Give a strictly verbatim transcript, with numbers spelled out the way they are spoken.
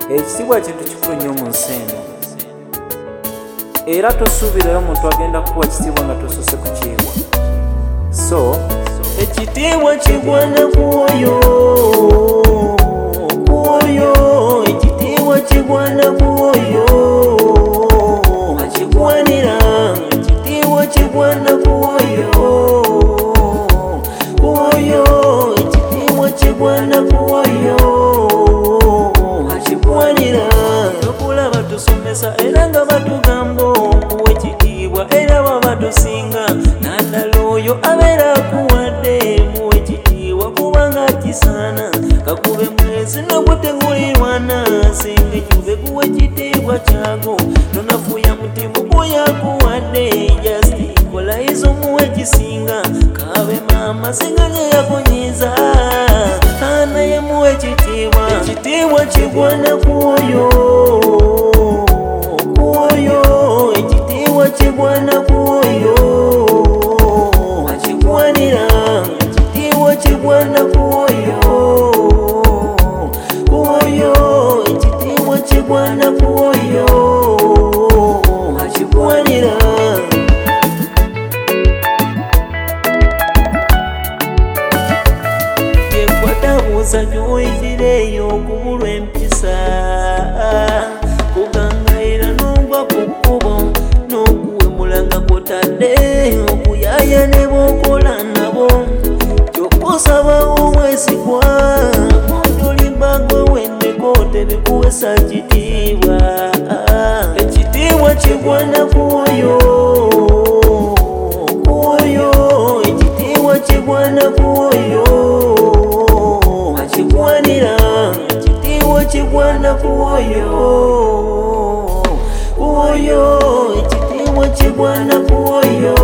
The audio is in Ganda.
Ekitiibwa kintu kikulu nnyo mu nsi eno, era tosuubirayo omuntu agenda kuwa ekitiibwa nga tosoose kukiibwa. So ekitiibwa kigwana kuoyo kuoyo, ekitiibwa kigwana kuoyo akigwanira, ekitiibwa kigwana kuoyo kuoyo, ekitiibwa kigwana kuoyo akigwanira. Okulaba tusomesa era nga batugamba okuwa ekitiibwa, era baba tusinga naddala oyo abeera akuwadde muwa ekitiibwa kubanga kisaana. Kakube mwezi n'ogutegulirwana singa ejjube kuwa ekitiibwa kyago, tonafuya mutima gwoyo akuwadde, just kola izo muwa ekisinga. Kabe maama singa gye yakunyiza naye muwa ekitiibwa, ekitiibwa kigwana kuoyo kuoyo, ekitiibwa kigwana kuoyo akigwanira, ekitiibwa kigwana kuoyo kuoyo, ekitiibwa kigwana kuoyo akigwanira. Yekwatabuuza gy'oyigireyo okubulwa empisa, kugangayira n'ogwa ku kkubo n'okuwemula nga kwotadde okuyaaya ne b'okola nabo. Kyokka osabawo obwesigwa ondolimba gwe wenneko tebikuwesa kitiibwa. Ekitiibwa kigwana kuoyo kuoyo, ekitiibwa kigwana kuoyo akigwanira, ekitiibwa kigwana kuoyo kuoyo, ekitiibwa kigwana kuoyo